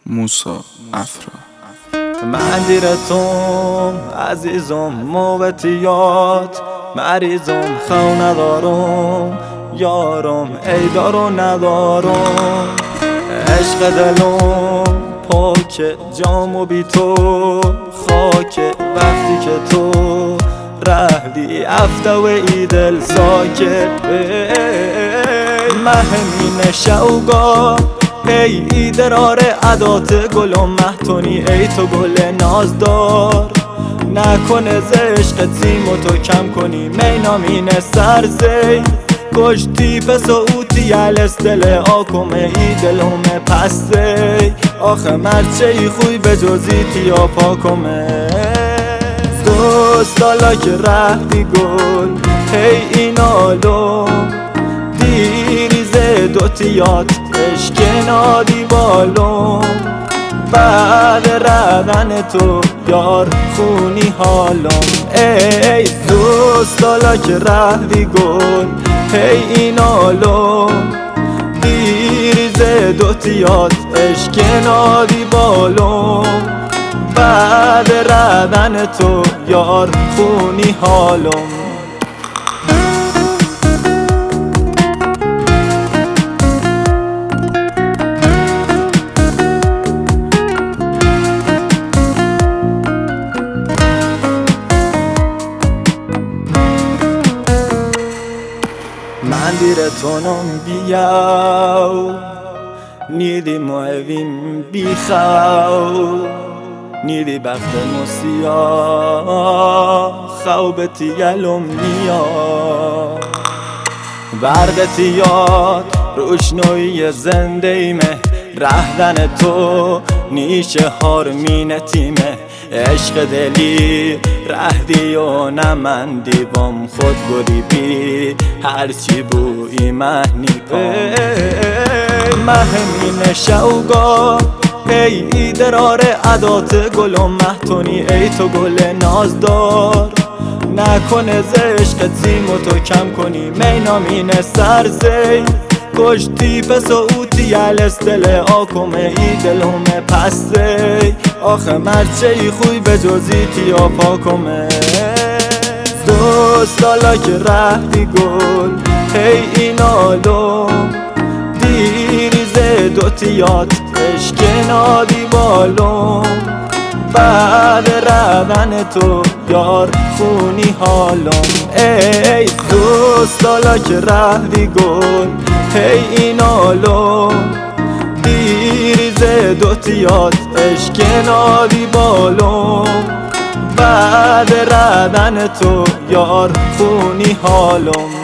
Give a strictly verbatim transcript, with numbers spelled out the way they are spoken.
موسا افرا من دیرتم عزیزم موتیات مریضم خو ندارم یارم ای دارو ندارم عشق دلم پاک جامو بی تو خاک وقتی که تو رهدی افته و ای دل ساکت مهمین شوگا ای ای درار عدات گلم مهتونی ای تو گل نازدار نکنه زشق تیمو تو کم کنی مینامین سرزی کشتی پس اوتی الستل آکمه ای دلم پستی آخه مرچه ای خوی به جزی تیا پاکمه دوستالا که رهدی گل هی اینالو دیریزه دوتیات عشق نادی بالم بعد ردن تو یار خونی حالم ای دوستالا که رهدی گل هی اینالو دیریزه دوتیات عشق نادی بالم بعد ردن تو یار خونی حالم من دیرتونم بیاو نیدی موهویم بیخاو نیدی بخت موسیا خوبتی گلم نیا برگتیات روشنوی زنده ایمه رهدن تو نیشه هارمین تیمه عشق دلی رهدی و نمندی بام خود گلی بی هرچی بوی مهنی کن مهمین شوگا ای ای درار عدات گلم مهتونی ای تو گل نازدار نکنه زشق تیمو تو کم کنی مینامین سرزی کشتی پس اوتی الستل آکمه ای دلم پستی آخه مرچه ای خوی به جزی تیا پاکمه دوستالا که رهدی گل هی اینالو دیریزه دوتیات عشق نادی بالم بعد ردن تو یار خونی حالم ای دوستالا که رهدی گل هی اینالو دیریزه دوتیات عشق نادی بالم بعد ردن تو یار خونی حالم